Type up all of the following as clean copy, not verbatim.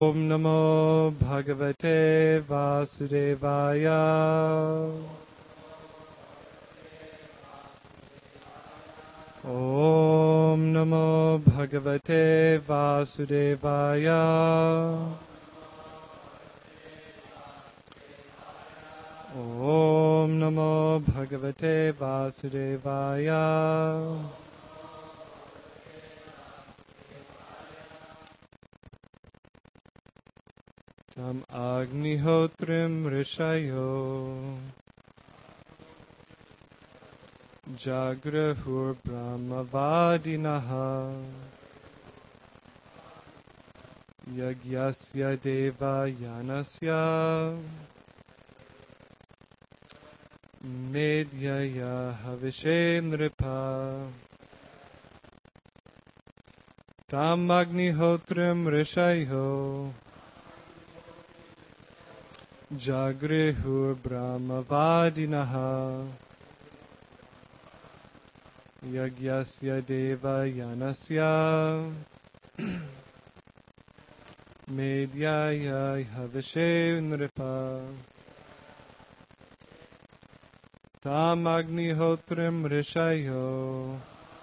Namo Bhagavate Vasudevaya. Om Namo Bhagavate Vasudevaya. Om Namo Bhagavate Vasudevaya. Tam Agnihotrim Rishayo Jagrahur Brahmavadinaha Yagyasya Deva Yanasya Medyaya Havishendripa Tam Agnihotrim Rishayo Jagrihur Brahmavadinaha Yagyasya Deva Yanasya Medyaya Havishendripa Tam Agnihotrim Rishayo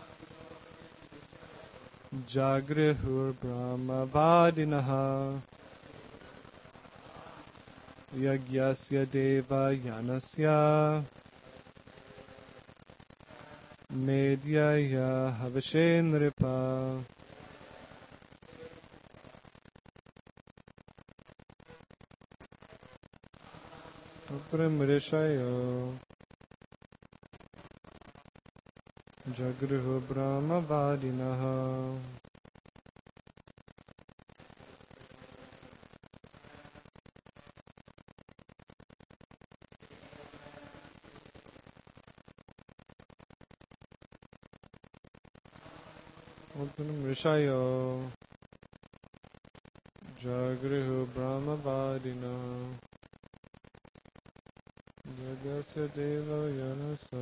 Jagrihur Brahmavadinaha Yagyasya Deva Yanasya Medyaya Havishendripa Utram Rishayo Jagrihu Brahmavadinaha Utram Rishayo Jagrihu Brahmavadinaha Yagyasya Deva Yanasya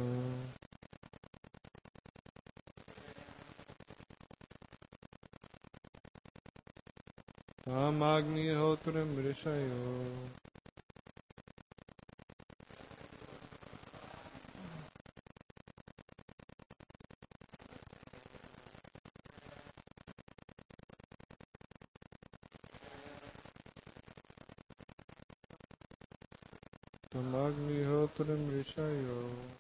Tam Agnihotrim Rishayo Tam Agnihotrim Rishayo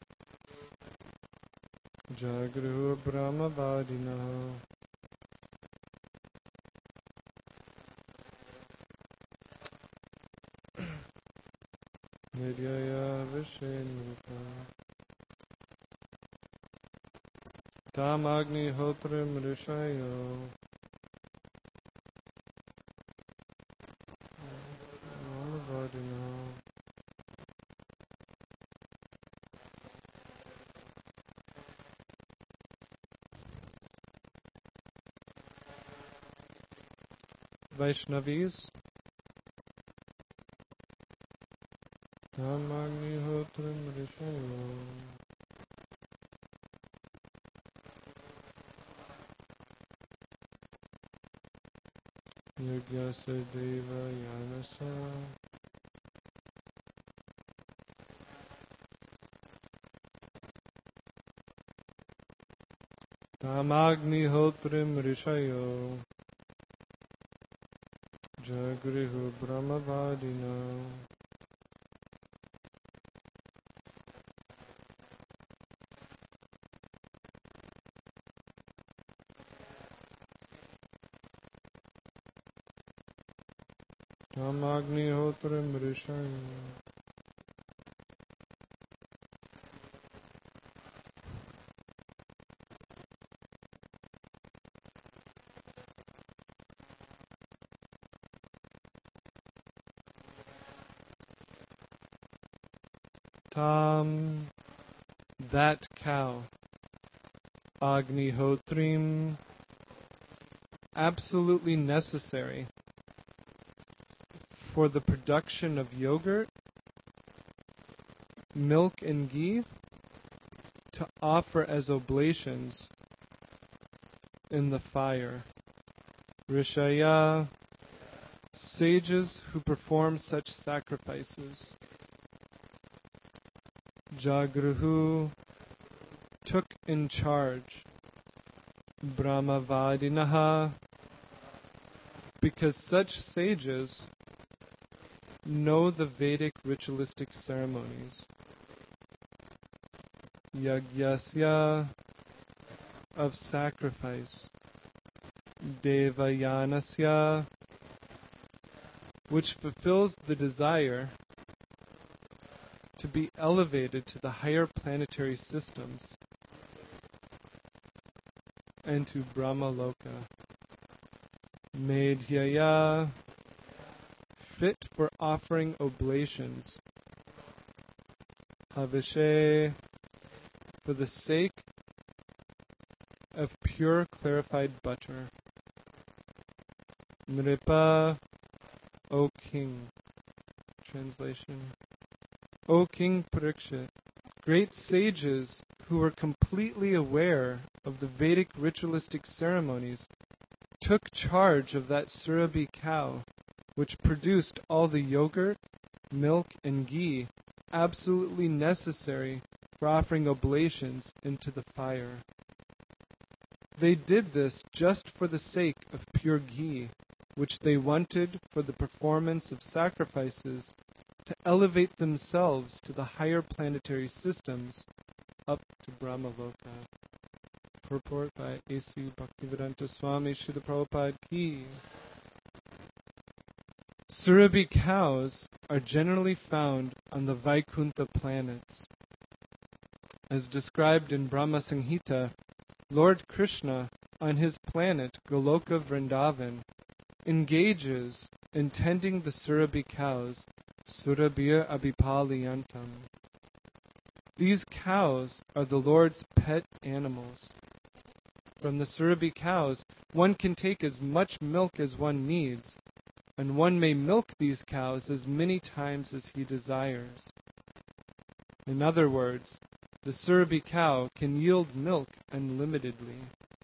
Jagrihu Brahmavadinaha Medyaya Havishendripa Tam Agnihotrim Rishayo Brahmavadinaha Vaishnavis Tam Agnihotrim Rishayo Yagyasya Deva Yanasya Tam Agnihotrim Rishayo Jagrihu Brahmavadinaha Tam Agnihotrim Rishayo Tam, that cow, Agnihotrim, absolutely necessary for the production of yogurt, milk and ghee to offer as oblations in the fire. Rishaya, sages who perform such sacrifices. Jagruhu took in charge. Brahmavadinaha, because such sages know the Vedic ritualistic ceremonies. Yagyasya, of sacrifice. Devayanasya, which fulfills the desire to be elevated to the higher planetary systems and to Brahmaloka. Medhyaya, fit for offering oblations. Havishe, for the sake of pure clarified butter. Nripa, O King. Translation. O King Parikshit, great sages who were completely aware of the Vedic ritualistic ceremonies took charge of that Surabhi cow, which produced all the yogurt, milk, and ghee absolutely necessary for offering oblations into the fire. They did this just for the sake of pure ghee, which they wanted for the performance of sacrifices to elevate themselves to the higher planetary systems up to Brahmaloka. Purport by A.C. Bhaktivedanta Swami Srila Prabhupada Ki. Surabhi cows are generally found on the Vaikuntha planets. As described in Brahma Samhita, Lord Krishna, on his planet Goloka Vrindavan, engages in tending the Surabhi cows, Surabhir Abhipaliyantam. These cows are the Lord's pet animals. From the Surabhi cows, one can take as much milk as one needs, and one may milk these cows as many times as he desires. In other words, the Surabhi cow can yield milk unlimitedly.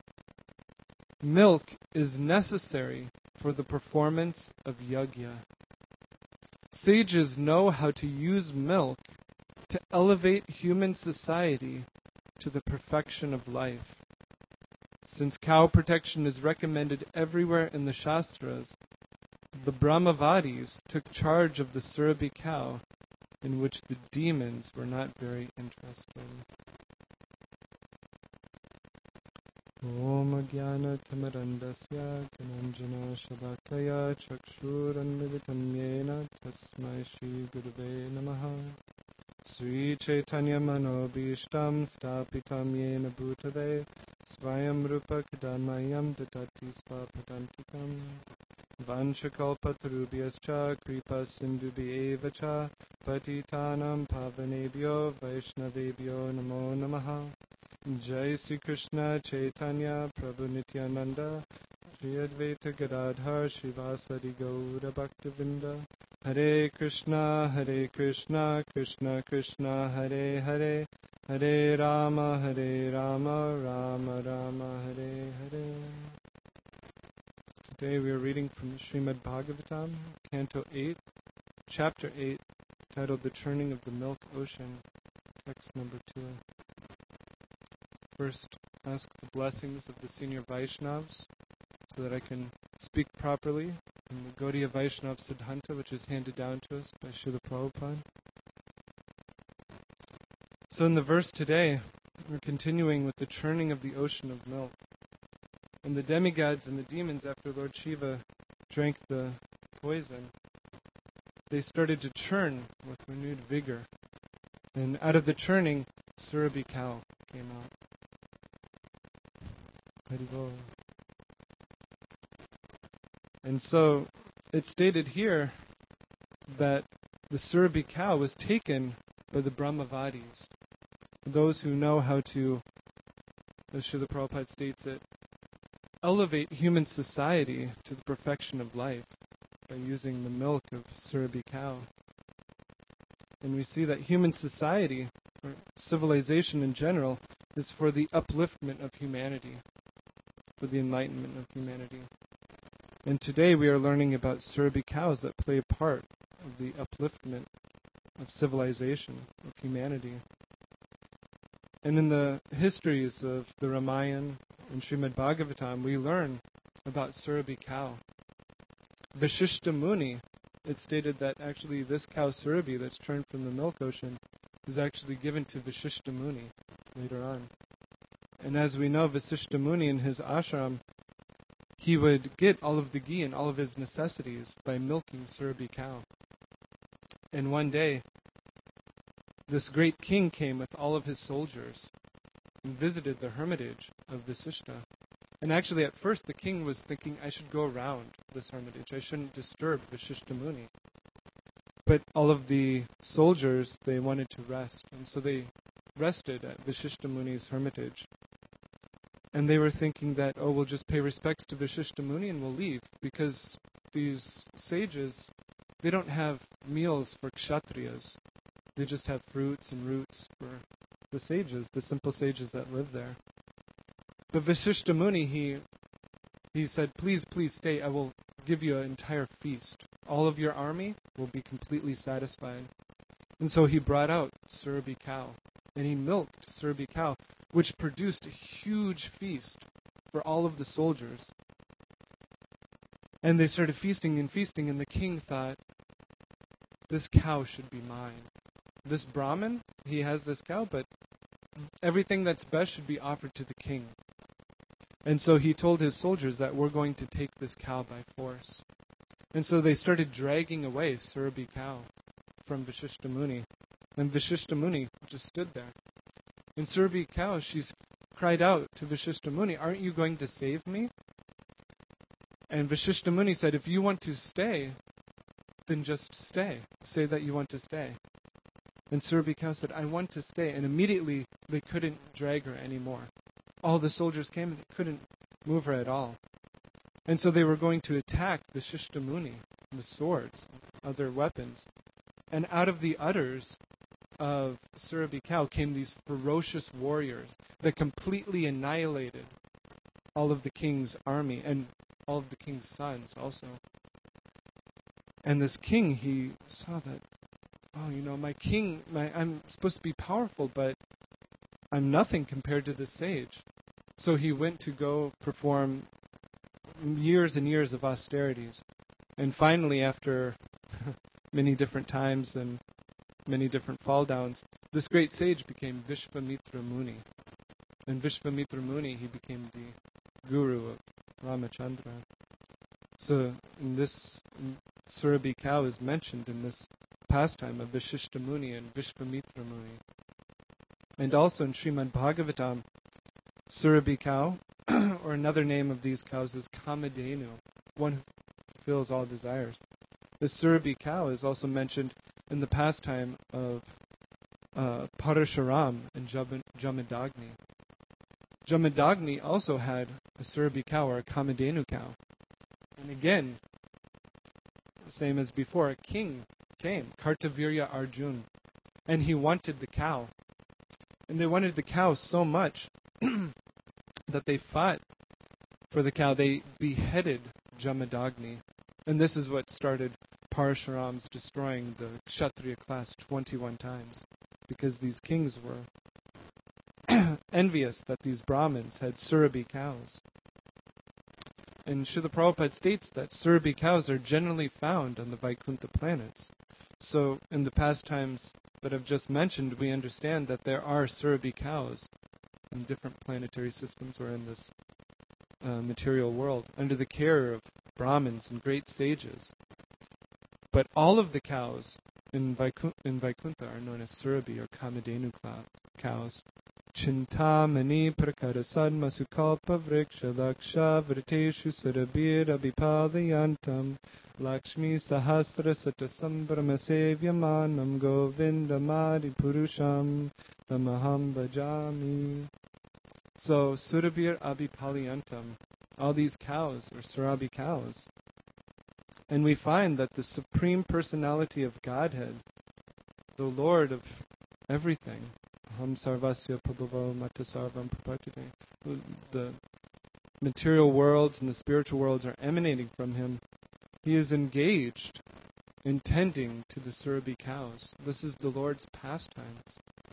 Milk is necessary for the performance of yajna. Sages know how to use milk to elevate human society to the perfection of life. Since cow protection is recommended everywhere in the Shastras, the Brahmavadis took charge of the Surabhi cow, in which the demons were not very interested. Om Jnana Tamarandasya Kananjana Shabakaya Chakshuranmilitam Yena Tasmai Shri Gurave Namaha Sri Chaitanya Manobhishtam Stapitam Yena Bhutale Svayam Rupa Kadamayam Dadati Svapadantikam Vanchakalpatarubhyascha Kripa Sindhubhi Evacha Patitanam Pavanebhyo Vaishnavebhyo Namo Namaha Jai Sri Krishna Chaitanya Prabhu Nityananda Shri Advaita Gadadhar Shivasadi Gaura Bhaktavinda Hare Krishna Krishna Krishna Hare Hare Hare Rama Rama Rama Hare Hare. Today we are reading from Srimad Bhagavatam, Canto 8, Chapter 8, titled The Churning of the Milk Ocean, text number 2. First, ask the blessings of the senior Vaishnavas so that I can speak properly in the Gaudiya Vaishnava Siddhanta, which is handed down to us by Srila Prabhupada. So in the verse today, we're continuing with the churning of the ocean of milk. And the demigods and the demons, after Lord Shiva drank the poison, they started to churn with renewed vigor. And out of the churning, Surabhi cow came out. Haribol. And so it's stated here that the Surabhi cow was taken by the Brahmavadis, those who know how to, as Srila Prabhupada states it, elevate human society to the perfection of life by using the milk of Surabhi cow. And we see that human society, or civilization in general, is for the upliftment of humanity, for the enlightenment of humanity. And today we are learning about Surabhi cows that play a part of the upliftment of civilization, of humanity. And in the histories of the Ramayana and Srimad Bhagavatam, we learn about Surabhi cow. Vashishta Muni, it's stated that actually this cow Surabhi that's turned from the milk ocean is actually given to Vashishta Muni later on. And as we know, Vashishta Muni in his ashram, he would get all of the ghee and all of his necessities by milking Surabhi cow. And one day, this great king came with all of his soldiers and visited the hermitage of Vasishta. And actually, at first, the king was thinking, I should go around this hermitage. I shouldn't disturb Vashishta Muni. But all of the soldiers, they wanted to rest. And so they rested at Vashishta Muni's hermitage. And they were thinking that, we'll just pay respects to Vashishta Muni and we'll leave. Because these sages, they don't have meals for kshatriyas. They just have fruits and roots for the sages, the simple sages that live there. But Vashishta Muni, he said, please stay. I will give you an entire feast. All of your army will be completely satisfied. And so he brought out Surabhi cow. And he milked Surabhi cow, which produced a huge feast for all of the soldiers. And they started feasting, and the king thought, this cow should be mine. This Brahmin, he has this cow, but everything that's best should be offered to the king. And so he told his soldiers that we're going to take this cow by force. And so they started dragging away Surabhi cow from Vashishta Muni. And Vashishta Muni just stood there. And Surabhi cow, she's cried out to Vashishta Muni, aren't you going to save me? And Vashishta Muni said, if you want to stay, then just stay. Say that you want to stay. And Surabhi cow said, I want to stay. And immediately they couldn't drag her anymore. All the soldiers came and they couldn't move her at all. And so they were going to attack Vashishta Muni with swords, other weapons. And out of the udders of Surabhi cow came these ferocious warriors that completely annihilated all of the king's army and all of the king's sons also. And this king, he saw that, my king, I'm supposed to be powerful, but I'm nothing compared to this sage. So he went to go perform years and years of austerities. And finally, after many different times and many different fall downs, this great sage became Vishvamitra Muni. And Vishvamitra Muni, he became the guru of Ramachandra. So in this, Surabhi cow is mentioned in this pastime of Vashishta Muni and Vishvamitra Muni. And also in Srimad Bhagavatam, Surabhi cow, or another name of these cows is Kamadhenu, one who fulfills all desires. The Surabhi cow is also mentioned in the pastime of Parashuram and Jamadagni. Jamadagni also had a Surabhi cow, or a Kamadhenu cow. And again, same as before, a king came, Kartavirya Arjun, and he wanted the cow. And they wanted the cow so much that they fought for the cow. They beheaded Jamadagni. And this is what started Parashuram's destroying the Kshatriya class 21 times. Because these kings were envious that these Brahmins had Surabhi cows. And Srila Prabhupada states that Surabhi cows are generally found on the Vaikuntha planets. So in the pastimes that I've just mentioned, we understand that there are Surabhi cows in different planetary systems or in this material world, under the care of Brahmins and great sages. But all of the cows in Vaikuntha are known as Surabhi or Kamadhenu cows. Chintamani prakara sadma sukalpa vriksha laksha vriteshu surabhir abhipadayantam Lakshmi sahasra sata sambrama sevyamanam govindamadi purusham tamaham bhajami. So Surabhir Abhipaliyantam, all these cows are Surabhi cows. And we find that the Supreme Personality of Godhead, the Lord of everything, Aham Sarvasya Prabhavo Mata Sarvam Prapartate, the material worlds and the spiritual worlds are emanating from him, he is engaged in tending to the Surabhi cows. This is the Lord's pastimes.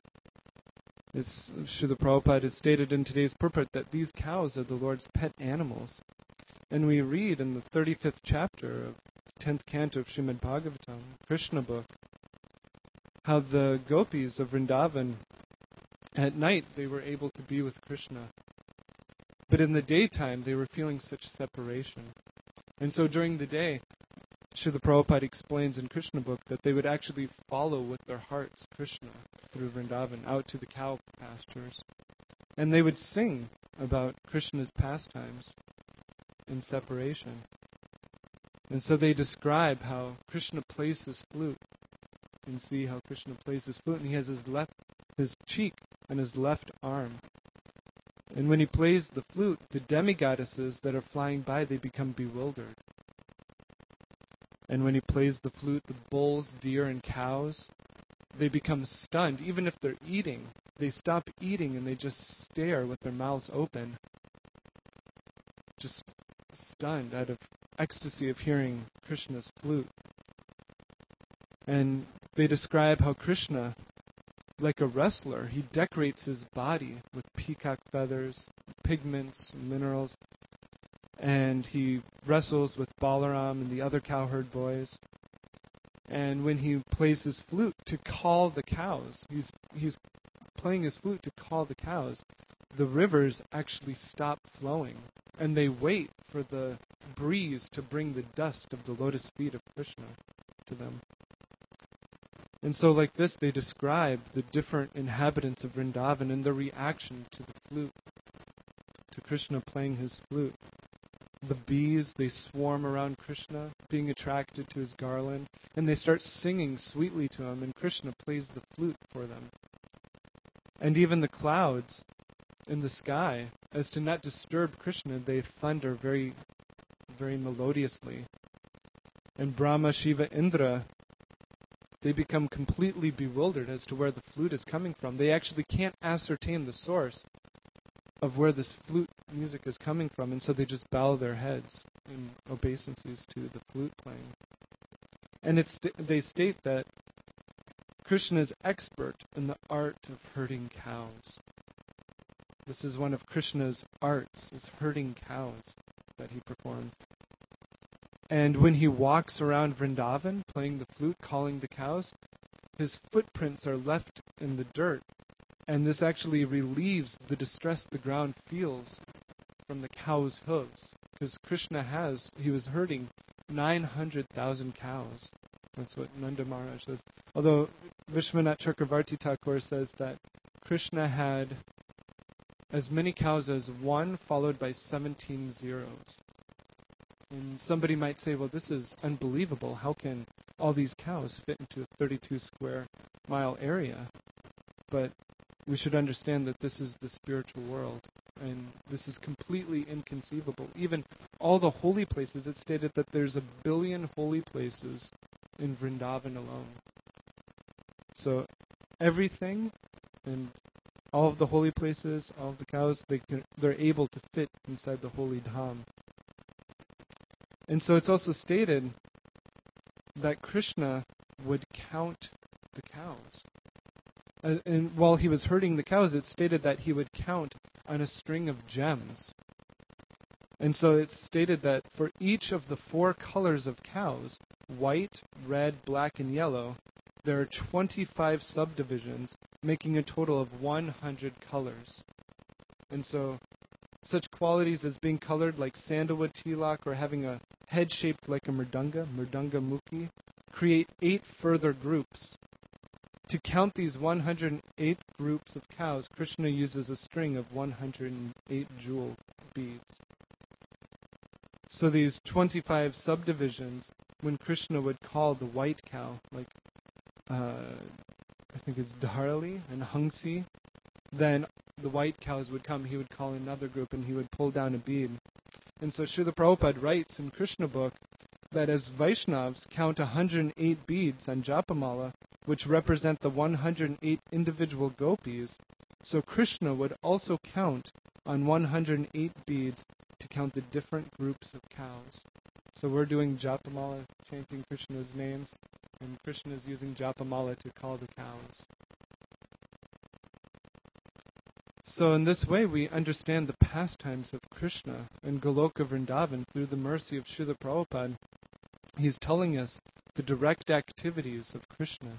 Srila Prabhupada has stated in today's purport that these cows are the Lord's pet animals. And we read in the 35th chapter of 10th canto of Srimad Bhagavatam, Krishna book, how the gopis of Vrindavan, at night they were able to be with Krishna. But in the daytime they were feeling such separation. And so during the day, Srila Prabhupada explains in Krishna book that they would actually follow with their hearts Krishna through Vrindavan out to the cow pastures. And they would sing about Krishna's pastimes in separation. And so they describe how Krishna plays his flute. You can see how Krishna plays his flute, and he has his cheek and his left arm. And when he plays the flute, the demigoddesses that are flying by, they become bewildered. And when he plays the flute, the bulls, deer, and cows, they become stunned. Even if they're eating, they stop eating and they just stare with their mouths open, just stunned out of ecstasy of hearing Krishna's flute. And they describe how Krishna, like a wrestler, he decorates his body with peacock feathers, pigments, minerals, and he wrestles with Balaram and the other cowherd boys. And when he plays his flute to call the cows, he's playing his flute to call the cows, the rivers actually stop flowing, and they wait for the breeze to bring the dust of the lotus feet of Krishna to them. And so like this, they describe the different inhabitants of Vrindavan and their reaction to the flute, to Krishna playing his flute. The bees, they swarm around Krishna, being attracted to his garland, and they start singing sweetly to him, and Krishna plays the flute for them. And even the clouds in the sky, as to not disturb Krishna, they thunder very, very melodiously. And Brahma, Shiva, Indra, they become completely bewildered as to where the flute is coming from. They actually can't ascertain the source of where this flute music is coming from, and so they just bow their heads in obeisances to the flute playing. And they state that Krishna is expert in the art of herding cows. This is one of Krishna's arts, is herding cows that he performs. And when he walks around Vrindavan, playing the flute, calling the cows, his footprints are left in the dirt. And this actually relieves the distress the ground feels from the cow's hooves. Because Krishna he was herding 900,000 cows. That's what Nanda Maharaj says. Although Vishwanath Chakravarti Thakur says that Krishna had as many cows as 1 followed by 17 zeros. And somebody might say, well, this is unbelievable. How can all these cows fit into a 32 square mile area? But we should understand that this is the spiritual world, and this is completely inconceivable. Even all the holy places, it's stated that there's 1 billion holy places in Vrindavan alone. So everything and all of the holy places, all of the cows, they're able to fit inside the holy dham. And so it's also stated that Krishna would count the cows. And while he was herding the cows, it's stated that he would count on a string of gems. And so it's stated that for each of the 4 colors of cows, white, red, black, and yellow, there are 25 subdivisions, making a total of 100 colors. And so such qualities as being colored like sandalwood tilak or having a head shaped like a mridanga mukhi, create 8 further groups. To count these 108 groups of cows, Krishna uses a string of 108 jewel beads. So these 25 subdivisions, when Krishna would call the white cow, like I think it's Dharali and Hangsi, then the white cows would come, he would call another group, and he would pull down a bead. And so Srila Prabhupada writes in Krishna book that as Vaishnavas count 108 beads on Japamala, which represent the 108 individual gopis, so Krishna would also count on 108 beads to count the different groups of cows. So we're doing Japamala, chanting Krishna's names, and Krishna is using Japamala to call the cows. So in this way, we understand the pastimes of Krishna in Goloka Vrindavan through the mercy of Srila Prabhupada. He's telling us the direct activities of Krishna.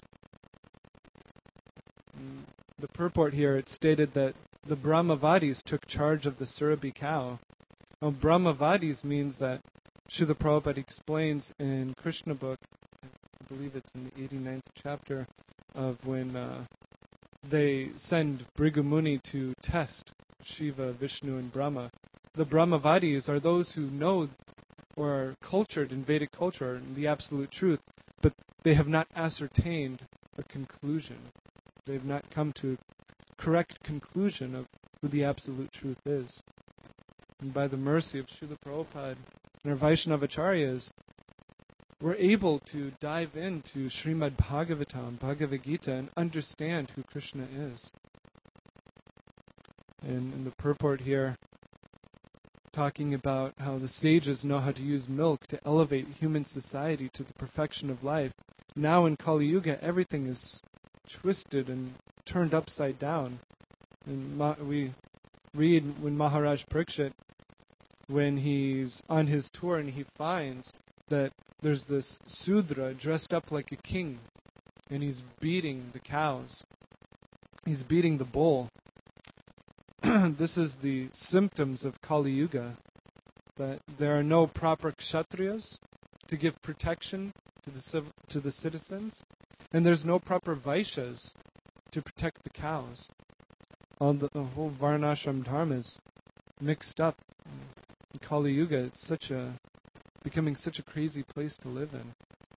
The purport here, it stated that the Brahmavadis took charge of the Surabhi cow. Now, Brahmavadis means that Srila Prabhupada explains in Krishna book, I believe it's in the 89th chapter, of when they send Bhrigu Muni to test Shiva, Vishnu, and Brahma. The Brahmavadis are those who know or are cultured in Vedic culture and the absolute truth, but they have not ascertained a conclusion. They have not come to a correct conclusion of who the absolute truth is. And by the mercy of Srila Prabhupada and our Vaishnavacharyas, we're able to dive into Srimad Bhagavatam, Bhagavad Gita, and understand who Krishna is. And in the purport here, talking about how the sages know how to use milk to elevate human society to the perfection of life. Now in Kali Yuga, everything is twisted and turned upside down. And we read when Maharaj Parikshit, when he's on his tour and he finds that there's this Sudra dressed up like a king, and he's beating the cows. He's beating the bull. This is the symptoms of Kali Yuga, that there are no proper kshatriyas to give protection to the citizens, and there's no proper vaishyas to protect the cows. The whole varnashram dharma is mixed up. In Kali Yuga, it's becoming such a crazy place to live in.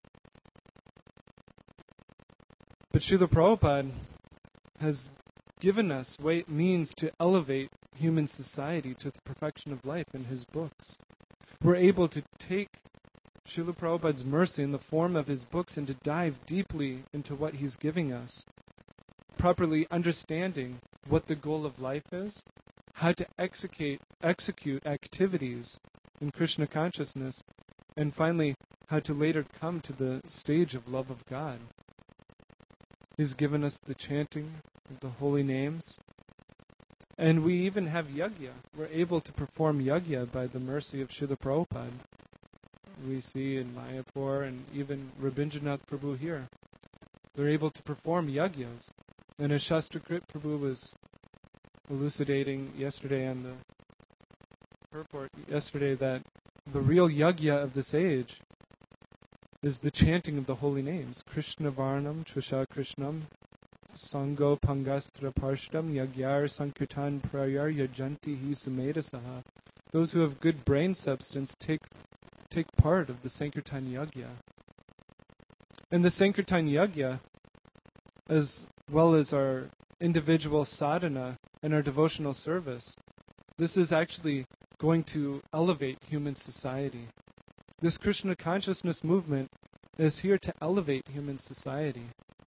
But Srila Prabhupada has given us means to elevate human society to the perfection of life in his books. We're able to take Srila Prabhupada's mercy in the form of his books and to dive deeply into what he's giving us, properly understanding what the goal of life is, how to execute activities in Krishna consciousness, and finally, how to later come to the stage of love of God. He's given us the chanting of the holy names. And we even have yajna. We're able to perform yajna by the mercy of Srila Prabhupada. We see in Mayapur and even Rabindranath Prabhu here. They're able to perform yajnas. And as Shastrakrit Prabhu was elucidating yesterday on the purport yesterday, that the real yajna of this age is the chanting of the holy names. Krishna Varnam, Trisha Krishnam, Sango Pangastra Parshdam, Yagyar Sankirtan Prayar Yajanti Hi Sumedasaha. Those who have good brain substance take part of the Sankirtan Yajna. And the Sankirtan Yajna, as well as our individual sadhana and our devotional service, this is actually going to elevate human society. This Krishna consciousness movement is here to elevate human society.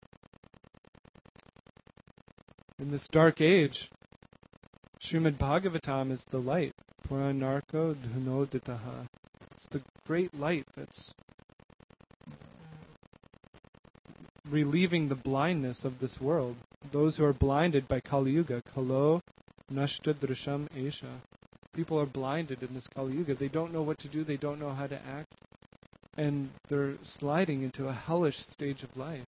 In this dark age, Srimad Bhagavatam is the light. Puranarko dhunoditaha. It's the great light that's relieving the blindness of this world. Those who are blinded by Kali Yuga. Kalo nashta drisham esha. People are blinded in this Kali Yuga. They don't know what to do. They don't know how to act. And they're sliding into a hellish stage of life.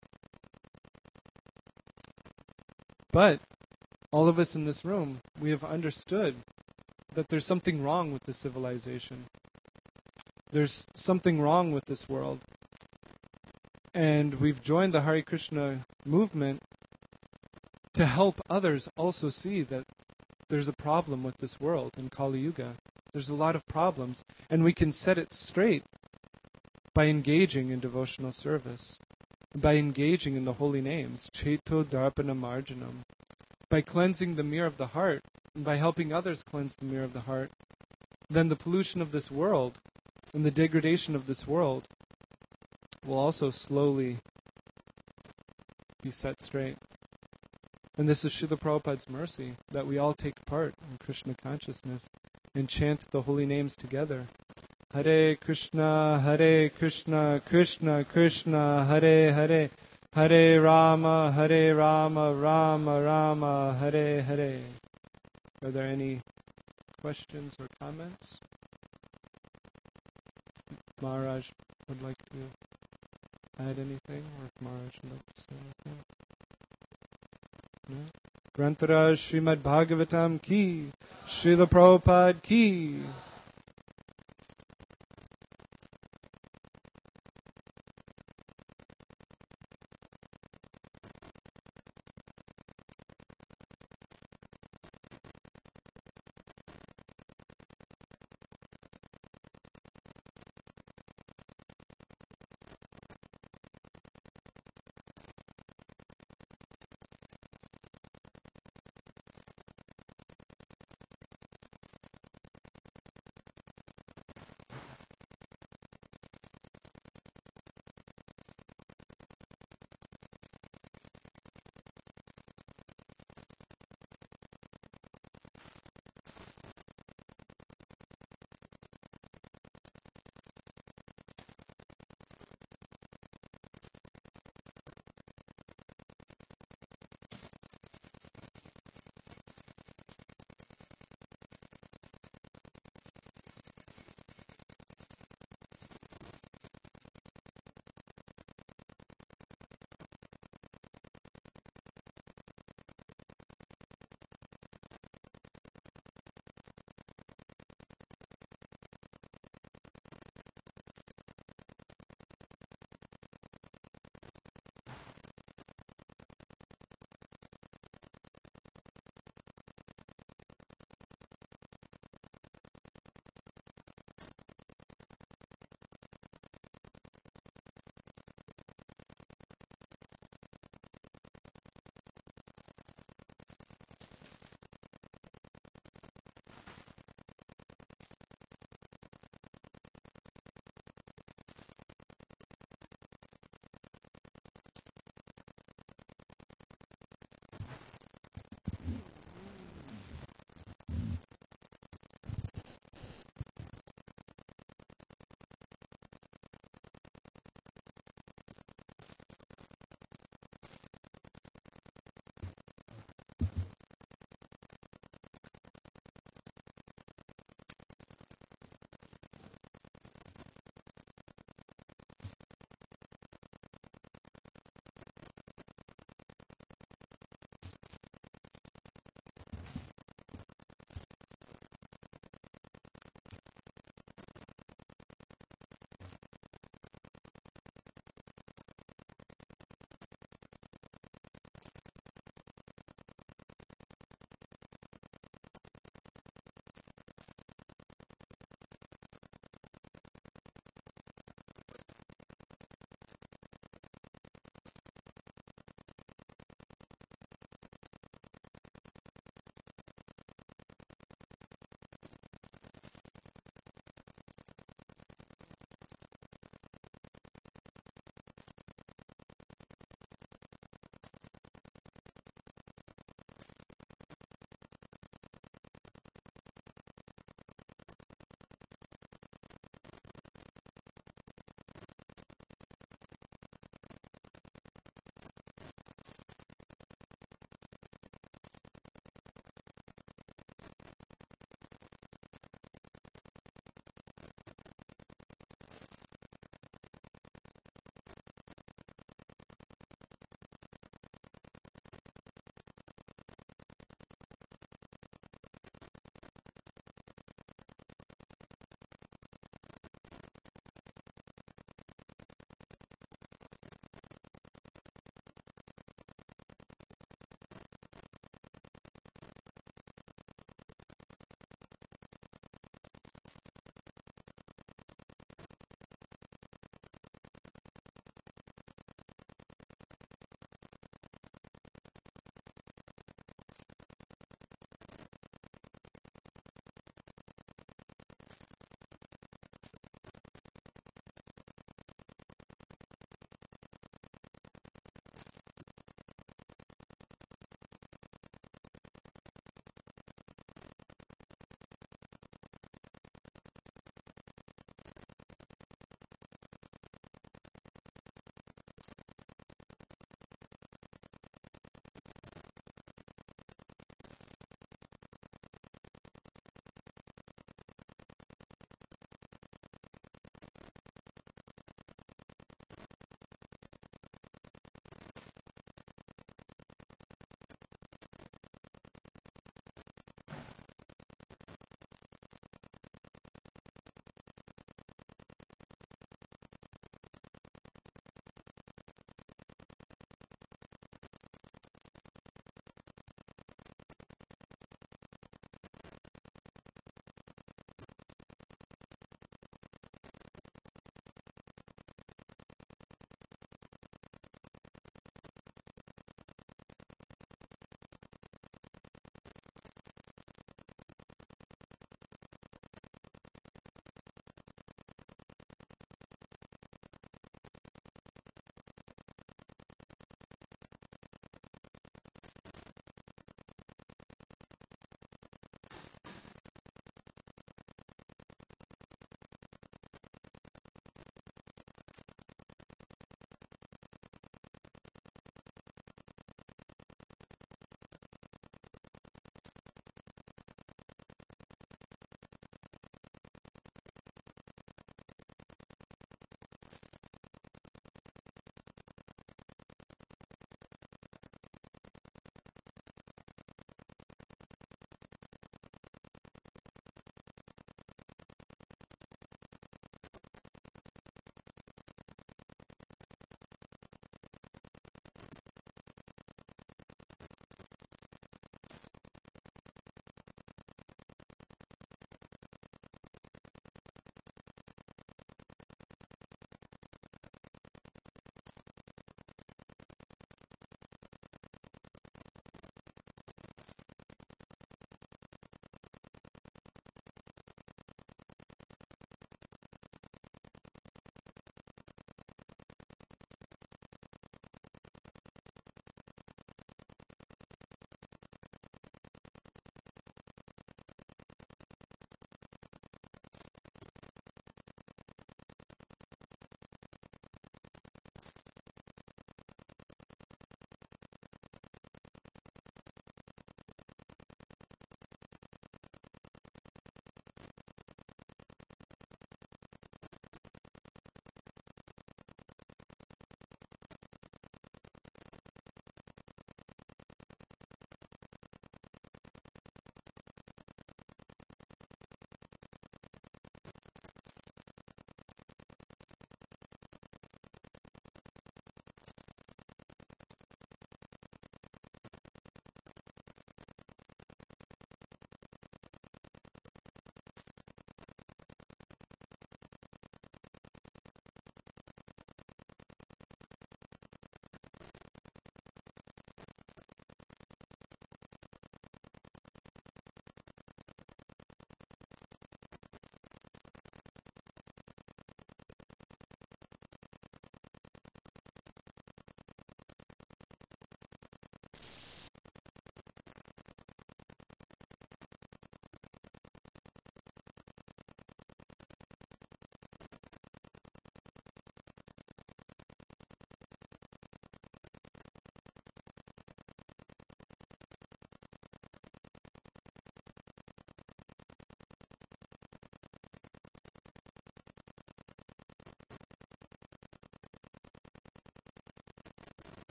But all of us in this room, we have understood that there's something wrong with this civilization. There's something wrong with this world. And we've joined the Hare Krishna movement to help others also see that there's a problem with this world in Kali Yuga. There's a lot of problems, and we can set it straight by engaging in devotional service, by engaging in the holy names, Cheto Darpana Marjanam, by cleansing the mirror of the heart, and by helping others cleanse the mirror of the heart. Then the pollution of this world and the degradation of this world will also slowly be set straight. And this is Srila Prabhupada's mercy, that we all take part in Krishna consciousness. and chant the holy names together. Hare Krishna, Krishna Krishna, Hare Hare, Hare Rama, Rama Rama, Hare Hare. Are there any questions or comments? Maharaj would like to add anything, or if Maharaj would like to say anything? No? Grantaraj Srimad Bhagavatam ki, Srila Prabhupada ki.